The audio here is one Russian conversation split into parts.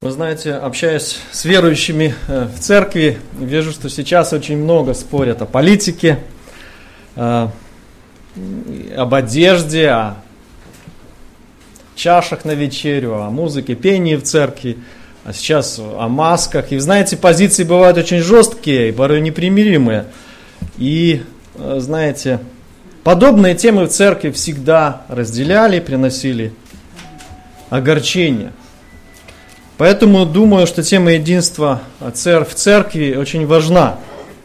Вы знаете, общаясь с верующими в церкви, вижу, что сейчас очень много спорят о политике, об одежде, о чашах на вечерю, о музыке, пении в церкви, а сейчас о масках. И, знаете, позиции бывают очень жесткие и порой непримиримые. И, знаете, подобные темы в церкви всегда разделяли, приносили огорчение. Поэтому думаю, что тема единства в церкви очень важна.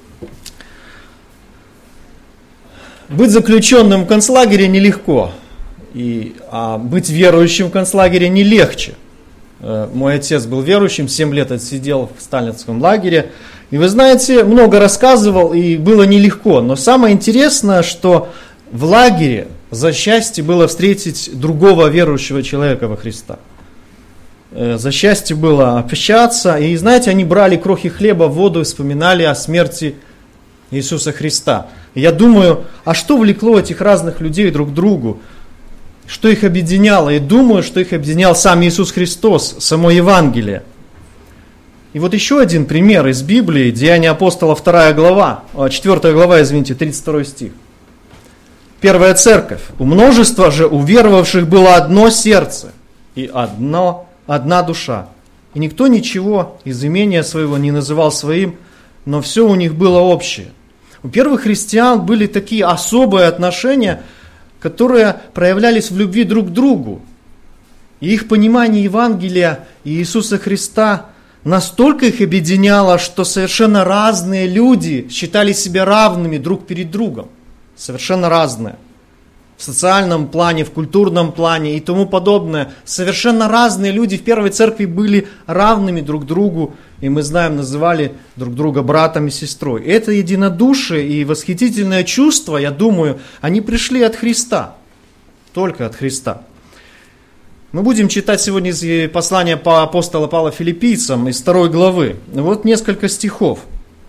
Быть заключенным в концлагере нелегко, а быть верующим в концлагере не легче. Мой отец был верующим, 7 лет отсидел в сталинском лагере. И вы знаете, много рассказывал, и было нелегко. Но самое интересное, что в лагере за счастье было встретить другого верующего человека во Христа. За счастье было общаться. И знаете, они брали крохи хлеба, воду и вспоминали о смерти Иисуса Христа. И я думаю, а что влекло этих разных людей друг к другу? Что их объединяло? И думаю, что их объединял сам Иисус Христос, само Евангелие. И вот еще один пример из Библии, Деяния апостолов 4 глава, 32 стих. Первая церковь. У множества же уверовавших было одно сердце и одна душа. И никто ничего из имения своего не называл своим, но все у них было общее. У первых христиан были такие особые отношения, которые проявлялись в любви друг к другу. И их понимание Евангелия и Иисуса Христа настолько их объединяло, что совершенно разные люди считали себя равными друг перед другом. Совершенно разные. В социальном плане, в культурном плане и тому подобное. Совершенно разные люди в первой церкви были равными друг другу. И мы знаем, называли друг друга братом и сестрой. Это единодушие и восхитительное чувство, я думаю, они пришли от Христа. Только от Христа. Мы будем читать сегодня из послания апостола Павла Филиппийцам из 2 главы. Вот несколько стихов.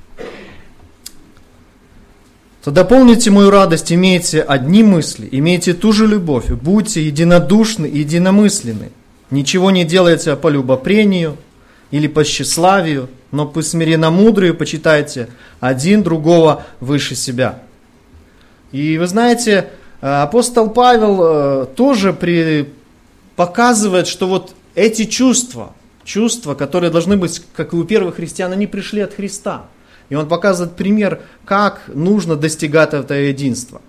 «То дополните мою радость, имейте одни мысли, имейте ту же любовь, будьте единодушны и единомысленны. Ничего не делайте по любопрению или по тщеславию, но по смиренно-мудрые почитайте один другого выше себя». И вы знаете, апостол Павел тоже показывает, что вот эти чувства, которые должны быть, как и у первых христиан, они пришли от Христа. И он показывает пример, как нужно достигать этого единства.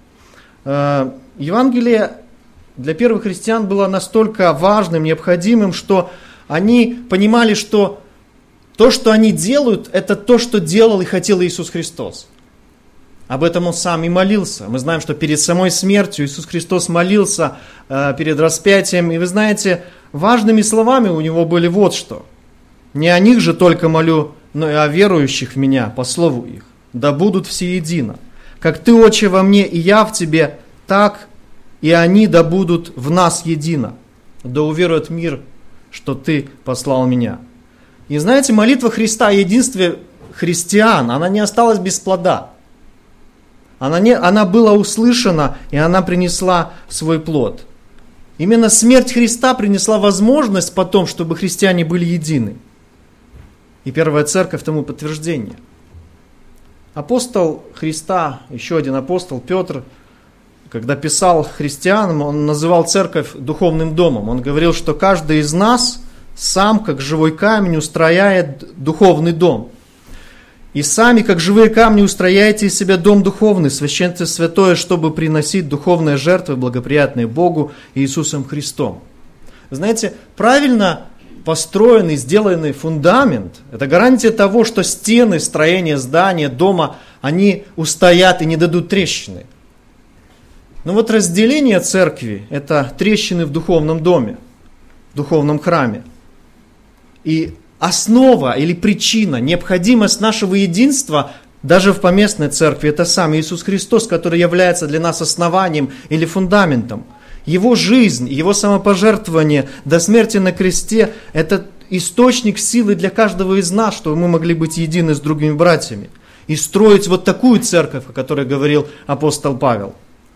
Евангелие для первых христиан было настолько важным, необходимым, что они понимали, что то, что они делают, это то, что делал и хотел Иисус Христос. Об этом он сам и молился. Мы знаем, что перед самой смертью Иисус Христос молился перед распятием. И вы знаете, важными словами у него были вот что. «Не о них же только молю, но и о верующих в Меня, по слову их, да будут все едино. Как Ты, Отче, во мне, и я в Тебе, так и они да будут в нас едино. Да уверует мир, что Ты послал Меня». И знаете, молитва Христа о единстве христиан, она не осталась без плода. Она была услышана, и она принесла свой плод. Именно смерть Христа принесла возможность потом, чтобы христиане были едины. И первая церковь тому подтверждение. Апостол Христа, еще один апостол, Петр, когда писал христианам, он называл церковь духовным домом. Он говорил, что каждый из нас сам, как живой камень, устрояет духовный дом. И сами, как живые камни, устрояете из себя дом духовный, священство святое, чтобы приносить духовные жертвы, благоприятные Богу и Иисусом Христом. Знаете, правильно построенный, сделанный фундамент – это гарантия того, что стены, строения, здания, дома, они устоят и не дадут трещины. Но вот разделение церкви – это трещины в духовном доме, в духовном храме. И основа или причина, необходимость нашего единства даже в поместной церкви – это сам Иисус Христос, который является для нас основанием или фундаментом. Его жизнь, Его самопожертвование до смерти на кресте – это источник силы для каждого из нас, чтобы мы могли быть едины с другими братьями и строить вот такую церковь, о которой говорил апостол Павел.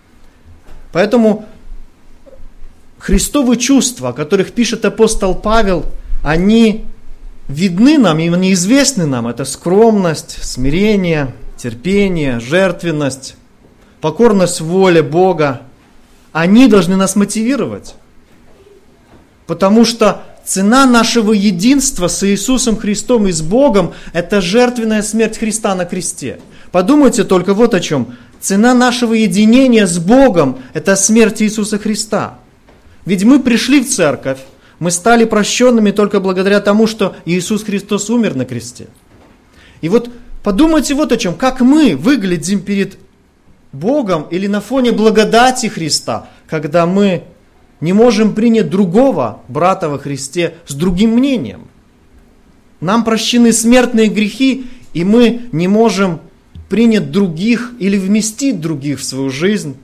Поэтому Христовы чувства, о которых пишет апостол Павел, они видны нам и они известны нам. Это скромность, смирение, терпение, жертвенность, покорность воле Бога. Они должны нас мотивировать. Потому что цена нашего единства с Иисусом Христом и с Богом – это жертвенная смерть Христа на кресте. Подумайте только вот о чем. Цена нашего единения с Богом – это смерть Иисуса Христа. Ведь мы пришли в церковь, мы стали прощенными только благодаря тому, что Иисус Христос умер на кресте. И вот подумайте вот о чем. Как мы выглядим перед Богом или на фоне благодати Христа, когда мы не можем принять другого брата во Христе с другим мнением. Нам прощены смертные грехи, и мы не можем принять других или вместить других в свою жизнь.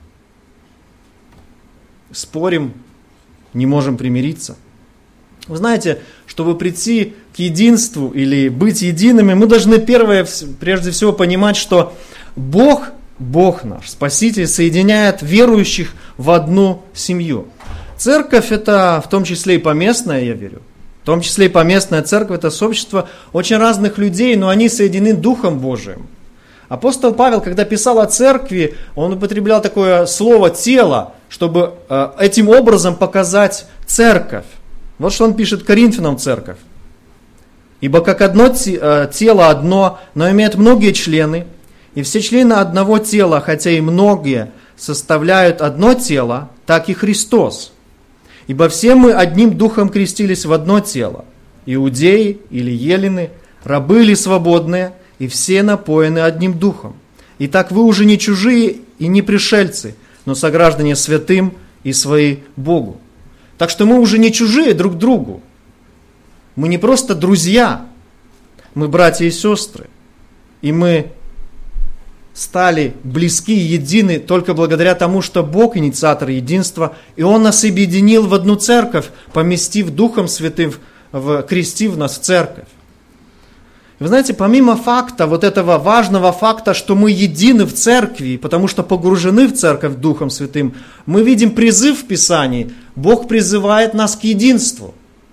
Спорим, не можем примириться. Вы знаете, чтобы прийти к единству или быть едиными, мы должны прежде всего понимать, что Бог наш, Спаситель, соединяет верующих в одну семью. Церковь это в том числе и поместная, я верю. В том числе и поместная церковь это сообщество очень разных людей, но они соединены Духом Божиим. Апостол Павел, когда писал о церкви, он употреблял такое слово «тело», чтобы этим образом показать церковь. Вот что он пишет Коринфянам церковь. «Ибо как одно тело одно, но имеет многие члены, и все члены одного тела, хотя и многие составляют одно тело, так и Христос. Ибо все мы одним духом крестились в одно тело, иудеи или елены, рабы или свободные, и все напоены одним духом. Итак, вы уже не чужие и не пришельцы, но сограждане святым и свои Богу». Так что мы уже не чужие друг другу. Мы не просто друзья, мы братья и сестры. И мы стали близки и едины только благодаря тому, что Бог инициатор единства, и Он нас объединил в одну церковь, поместив Духом Святым, крестив нас в церковь. Вы знаете, помимо факта, вот этого важного факта, что мы едины в церкви, потому что погружены в церковь Духом Святым, мы видим призыв в Писании. Бог призывает нас к единству.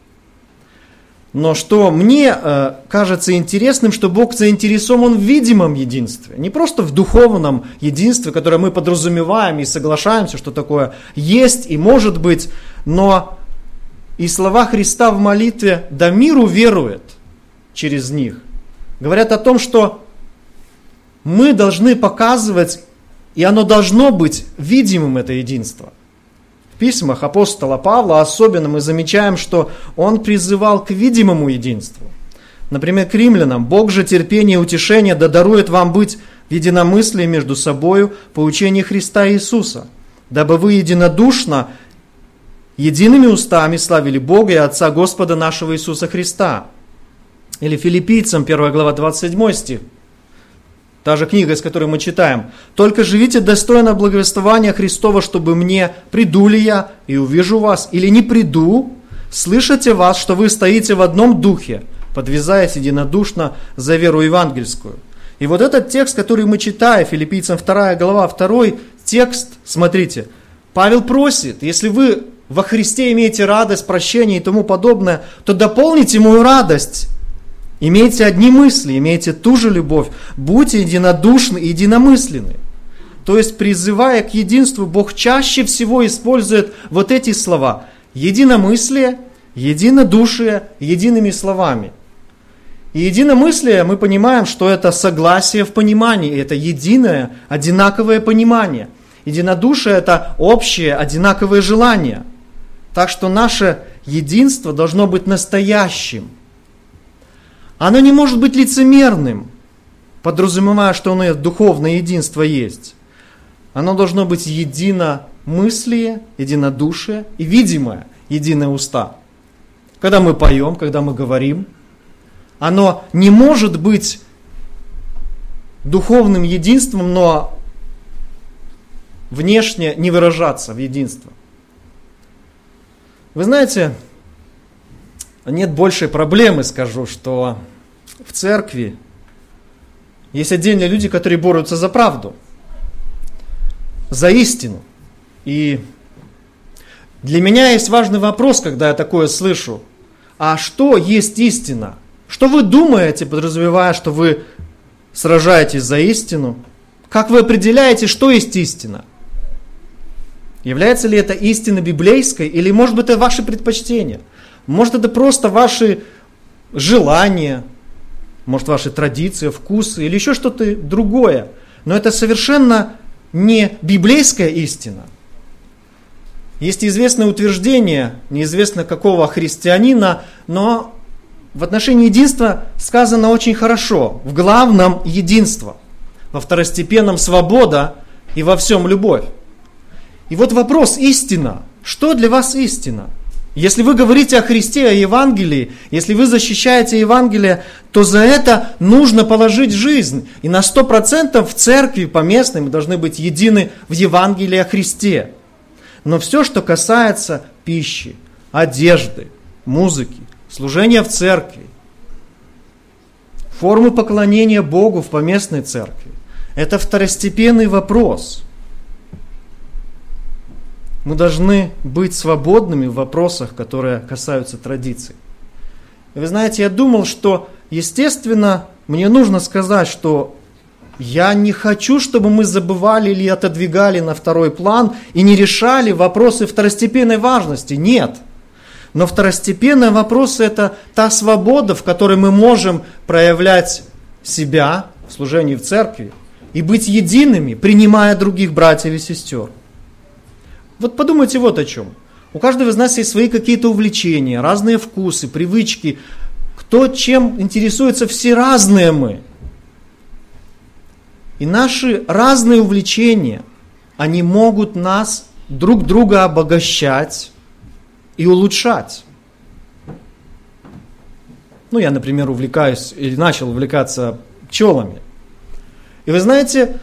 Но что мне кажется интересным, что Бог заинтересован в видимом единстве. Не просто в духовном единстве, которое мы подразумеваем и соглашаемся, что такое есть и может быть, но и слова Христа в молитве «да миру верует» через них говорят о том, что мы должны показывать, и оно должно быть видимым, это единство. В письмах апостола Павла особенно мы замечаем, что он призывал к видимому единству. Например, к римлянам: «Бог же терпение и утешение да дарует вам быть в единомыслии между собою по учению Христа Иисуса, дабы вы единодушно, едиными устами славили Бога и Отца Господа нашего Иисуса Христа». Или Филиппийцам 1 глава 27 стих. Та же книга, из которой мы читаем. «Только живите достойно благовествования Христова, чтобы мне, приду ли я и увижу вас, или не приду, слышите вас, что вы стоите в одном духе, подвязаясь единодушно за веру евангельскую». И вот этот текст, который мы читаем, Филиппийцам 2 глава, 2 текст, смотрите, Павел просит: если вы во Христе имеете радость, прощение и тому подобное, то дополните мою радость. Имейте одни мысли, имейте ту же любовь, будьте единодушны и единомысленны. То есть, призывая к единству, Бог чаще всего использует вот эти слова: единомыслие, единодушие, едиными словами. И единомыслие, мы понимаем, что это согласие в понимании, это единое, одинаковое понимание. Единодушие – это общее, одинаковое желание. Так что наше единство должно быть настоящим. Оно не может быть лицемерным, подразумевая, что оно духовное единство есть. Оно должно быть единомыслие, единодушие и видимое, единые уста. Когда мы поем, когда мы говорим, оно не может быть духовным единством, но внешне не выражаться в единство. Вы знаете, нет большей проблемы, скажу, что в церкви есть отдельные люди, которые борются за правду, за истину. И для меня есть важный вопрос, когда я такое слышу. а что есть истина? Что вы думаете, подразумевая, что вы сражаетесь за истину? Как вы определяете, что есть истина? Является ли это истина библейской, или может быть это ваши предпочтения? Может это просто ваши желания, может ваши традиции, вкусы или еще что-то другое. Но это совершенно не библейская истина. Есть известное утверждение, неизвестно какого христианина, но в отношении единства сказано очень хорошо. В главном единство, во второстепенном свобода и во всем любовь. И вот вопрос: истина. Что для вас истина? Если вы говорите о Христе, о Евангелии, если вы защищаете Евангелие, то за это нужно положить жизнь. И на 100% в церкви поместной мы должны быть едины в Евангелии о Христе. Но все, что касается пищи, одежды, музыки, служения в церкви, формы поклонения Богу в поместной церкви, это второстепенный вопрос. Мы должны быть свободными в вопросах, которые касаются традиций. И вы знаете, я думал, что, естественно, мне нужно сказать, что я не хочу, чтобы мы забывали или отодвигали на второй план и не решали вопросы второстепенной важности. Нет. Но второстепенные вопросы – это та свобода, в которой мы можем проявлять себя в служении в церкви и быть едиными, принимая других братьев и сестер. Вот подумайте вот о чем. У каждого из нас есть свои какие-то увлечения, разные вкусы, привычки. Кто чем интересуется, все разные мы. И наши разные увлечения, они могут нас друг друга обогащать и улучшать. Я, например, увлекаюсь или начал увлекаться пчелами. И вы знаете,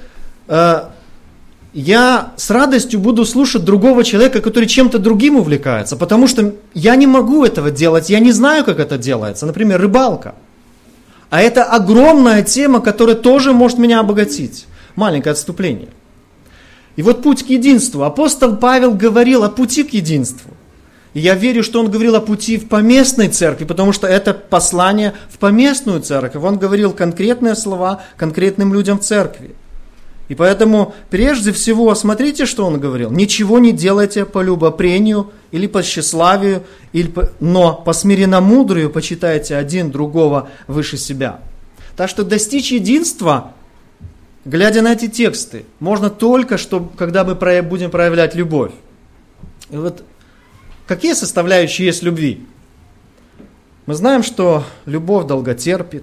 я с радостью буду слушать другого человека, который чем-то другим увлекается, потому что я не могу этого делать, я не знаю, как это делается. Например, рыбалка. А это огромная тема, которая тоже может меня обогатить. Маленькое отступление. И вот путь к единству. Апостол Павел говорил о пути к единству. И я верю, что он говорил о пути в поместной церкви, потому что это послание в поместную церковь. Он говорил конкретные слова конкретным людям в церкви. И поэтому, прежде всего, смотрите, что он говорил. Ничего не делайте по любопрению или по тщеславию, но по смиренномудрию почитайте один другого выше себя. Так что достичь единства, глядя на эти тексты, можно только, когда мы будем проявлять любовь. И вот какие составляющие есть любви? Мы знаем, что любовь долготерпит.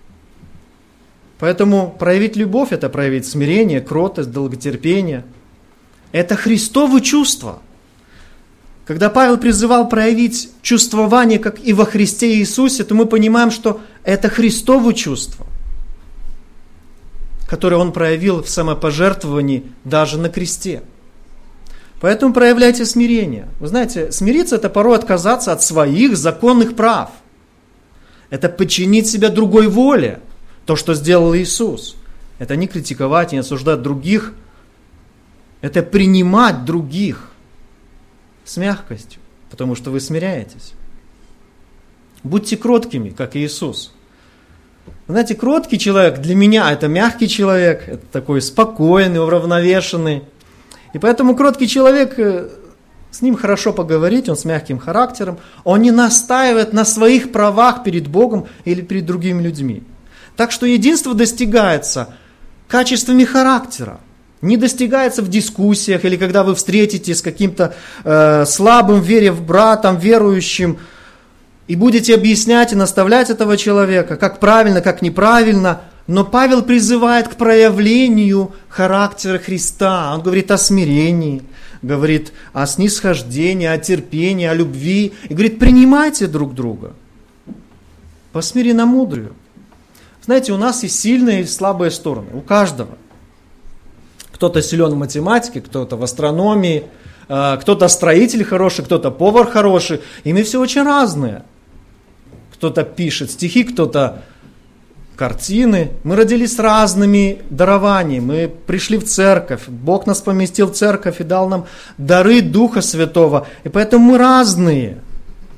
Поэтому проявить любовь – это проявить смирение, кротость, долготерпение. Это Христовы чувства. Когда Павел призывал проявить чувствование, как и во Христе Иисусе, то мы понимаем, что это Христовы чувства, которые Он проявил в самопожертвовании даже на кресте. Поэтому проявляйте смирение. Вы знаете, смириться – это порой отказаться от своих законных прав. Это подчинить себя другой воле. То, что сделал Иисус, это не критиковать и не осуждать других, это принимать других с мягкостью, потому что вы смиряетесь. Будьте кроткими, как Иисус. Знаете, кроткий человек для меня это мягкий человек, это такой спокойный, уравновешенный. И поэтому кроткий человек, с ним хорошо поговорить, он с мягким характером, он не настаивает на своих правах перед Богом или перед другими людьми. Так что единство достигается качествами характера. Не достигается в дискуссиях или когда вы встретитесь с каким-то слабым в вере в братом, верующим, и будете объяснять и наставлять этого человека, как правильно, как неправильно. Но Павел призывает к проявлению характера Христа. Он говорит о смирении, говорит о снисхождении, о терпении, о любви. И говорит, принимайте друг друга по смиренномудрию. Знаете, у нас есть сильные и слабые стороны, у каждого. Кто-то силен в математике, кто-то в астрономии, кто-то строитель хороший, кто-то повар хороший. И мы все очень разные. Кто-то пишет стихи, кто-то картины. Мы родились с разными дарованиями. Мы пришли в церковь. Бог нас поместил в церковь и дал нам дары Духа Святого. И поэтому мы разные.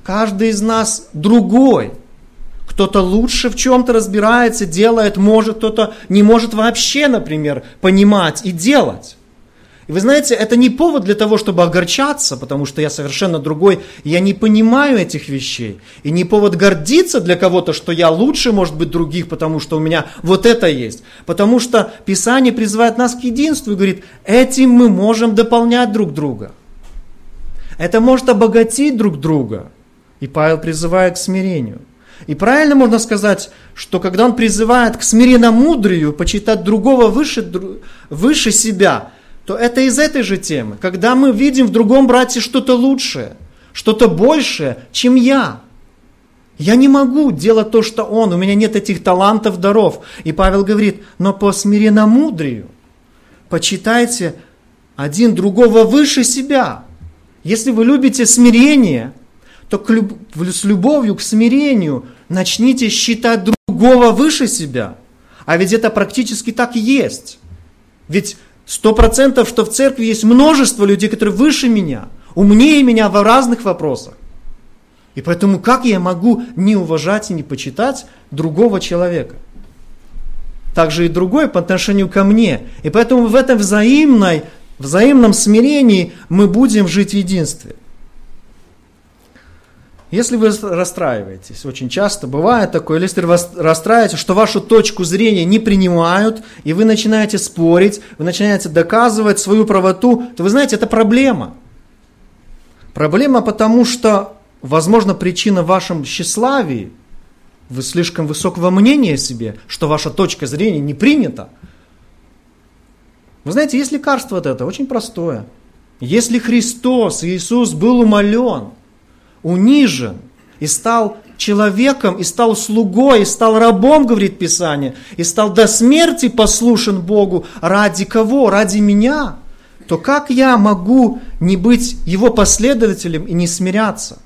Каждый из нас другой. Кто-то лучше в чем-то разбирается, делает, может, кто-то не может вообще, например, понимать и делать. И вы знаете, это не повод для того, чтобы огорчаться, потому что я совершенно другой, я не понимаю этих вещей. И не повод гордиться для кого-то, что я лучше, может быть, других, потому что у меня вот это есть. Потому что Писание призывает нас к единству и говорит, этим мы можем дополнять друг друга. Это может обогатить друг друга. И Павел призывает к смирению. И правильно можно сказать, что когда он призывает к смиренномудрию, почитать другого выше себя, то это из этой же темы. Когда мы видим в другом брате что-то лучшее, что-то большее, чем я. Я не могу делать то, что он, у меня нет этих талантов, даров. И Павел говорит, но по смиренномудрию почитайте один другого выше себя. Если вы любите смирение, то с любовью к смирению начните считать другого выше себя. А ведь это практически так и есть. Ведь 100%, что в церкви есть множество людей, которые выше меня, умнее меня в разных вопросах. И поэтому как я могу не уважать и не почитать другого человека? Также и другой по отношению ко мне. И поэтому в этом взаимном смирении мы будем жить в единстве. Если вы расстраиваетесь, очень часто бывает такое, если вы расстраиваетесь, что вашу точку зрения не принимают, и вы начинаете спорить, вы начинаете доказывать свою правоту, то вы знаете, это проблема. Проблема, потому что, возможно, причина в вашем тщеславии, вы слишком высокого мнения о себе, что ваша точка зрения не принята. Вы знаете, есть лекарство от этого, очень простое. Если Христос, Иисус был умолен, унижен, и стал человеком, и стал слугой, и стал рабом, говорит Писание, и стал до смерти послушен Богу, ради кого? Ради меня. То как я могу не быть Его последователем и не смиряться?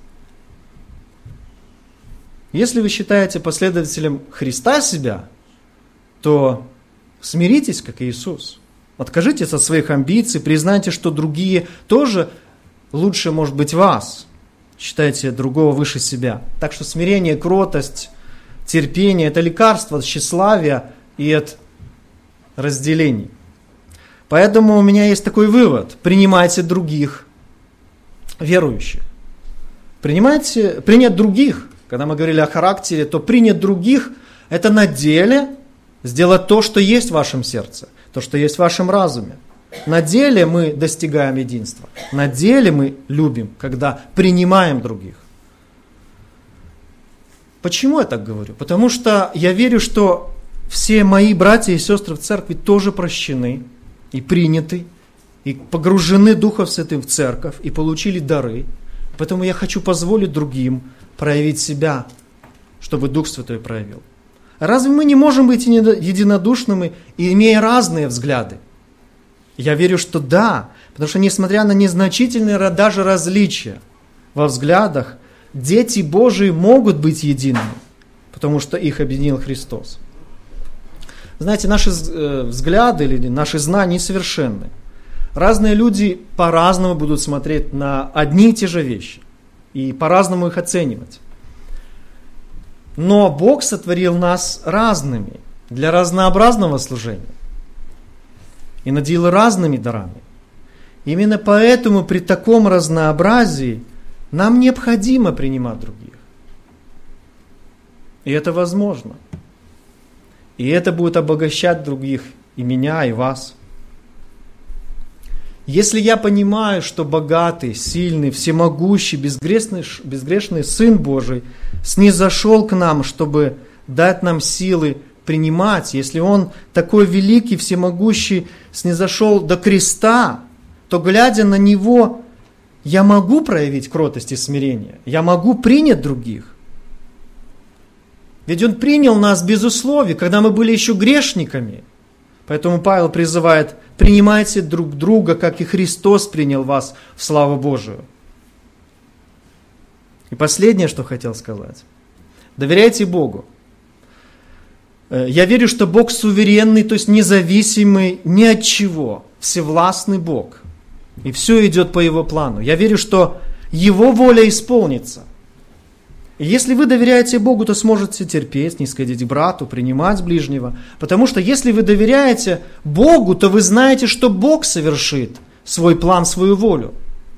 Если вы считаете последователем Христа себя, то смиритесь, как Иисус. Откажитесь от своих амбиций, признайте, что другие тоже лучше, может быть, вас. Считайте другого выше себя. Так что смирение, кротость, терпение – это лекарство от тщеславия и от разделений. Поэтому у меня есть такой вывод. Принимайте других верующих. Принять других. Когда мы говорили о характере, то принять других – это на деле сделать то, что есть в вашем сердце, то, что есть в вашем разуме. На деле мы достигаем единства. На деле мы любим, когда принимаем других. Почему я так говорю? Потому что я верю, что все мои братья и сестры в церкви тоже прощены и приняты, и погружены Духом Святым в церковь, и получили дары. Поэтому я хочу позволить другим проявить себя, чтобы Дух Святой проявил. Разве мы не можем быть единодушными, имея разные взгляды? Я верю, что да, потому что несмотря на незначительные даже различия во взглядах, дети Божии могут быть едиными, потому что их объединил Христос. Знаете, наши взгляды или наши знания несовершенны. Разные люди по-разному будут смотреть на одни и те же вещи и по-разному их оценивать. Но Бог сотворил нас разными для разнообразного служения и наделил разными дарами. Именно поэтому при таком разнообразии нам необходимо принимать других. И это возможно. И это будет обогащать других, и меня, и вас. Если я понимаю, что богатый, сильный, всемогущий, безгрешный Сын Божий снизошел к нам, чтобы дать нам силы принимать, если Он такой великий, всемогущий, снизошел до креста, то, глядя на Него, я могу проявить кротость и смирение, я могу принять других. Ведь Он принял нас без условий, когда мы были еще грешниками. Поэтому Павел призывает: принимайте друг друга, как и Христос принял вас в славу Божию. И последнее, что хотел сказать. Доверяйте Богу. Я верю, что Бог суверенный, то есть независимый ни от чего, всевластный Бог. И все идет по Его плану. Я верю, что Его воля исполнится. И если вы доверяете Богу, то сможете терпеть, снисходить к брату, принимать ближнего. Потому что если вы доверяете Богу, то вы знаете, что Бог совершит свой план, свою волю.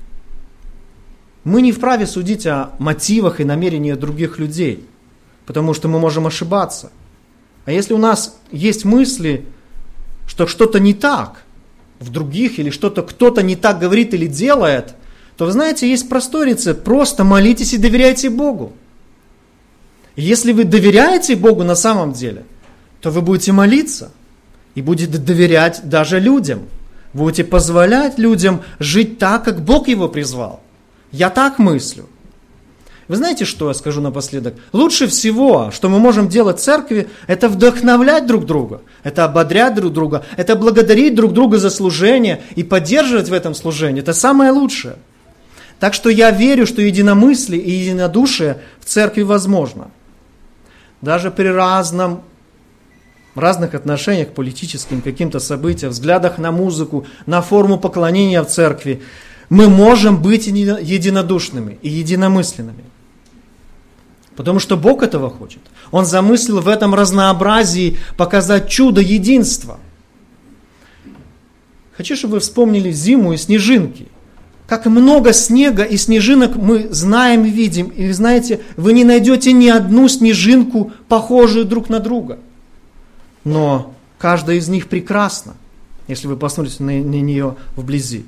Мы не вправе судить о мотивах и намерениях других людей, потому что мы можем ошибаться. А если у нас есть мысли, что что-то не так в других, или что-то кто-то не так говорит или делает, то, вы знаете, есть простой рецепт. Просто молитесь и доверяйте Богу. И если вы доверяете Богу на самом деле, то вы будете молиться и будете доверять даже людям. Будете позволять людям жить так, как Бог его призвал. Я так мыслю. Вы знаете, что я скажу напоследок? Лучше всего, что мы можем делать в церкви, это вдохновлять друг друга, это ободрять друг друга, это благодарить друг друга за служение и поддерживать в этом служении. Это самое лучшее. Так что я верю, что единомыслие и единодушие в церкви возможно. Даже при разных отношениях к политическим каким-то событиям, взглядах на музыку, на форму поклонения в церкви, мы можем быть единодушными и единомысленными. Потому что Бог этого хочет. Он замыслил в этом разнообразии показать чудо единства. Хочу, чтобы вы вспомнили зиму и снежинки. Как много снега и снежинок мы знаем и видим. И знаете, вы не найдете ни одну снежинку, похожую друг на друга. Но каждая из них прекрасна, если вы посмотрите на нее вблизи.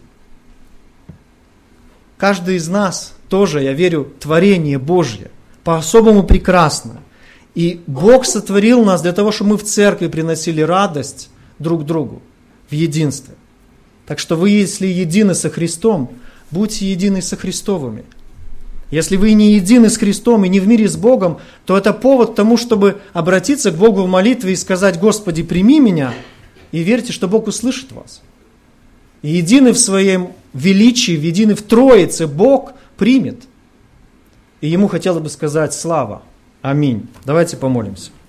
Каждый из нас тоже, я верю, творение Божье, по-особому прекрасно. И Бог сотворил нас для того, чтобы мы в церкви приносили радость друг другу в единстве. Так что вы, если едины со Христом, будьте едины со Христовыми. Если вы не едины с Христом и не в мире с Богом, то это повод к тому, чтобы обратиться к Богу в молитве и сказать: «Господи, прими меня», и верьте, что Бог услышит вас. И едины в своем величии, едины в Троице Бог примет. И Ему хотелось бы сказать слава. Аминь. Давайте помолимся.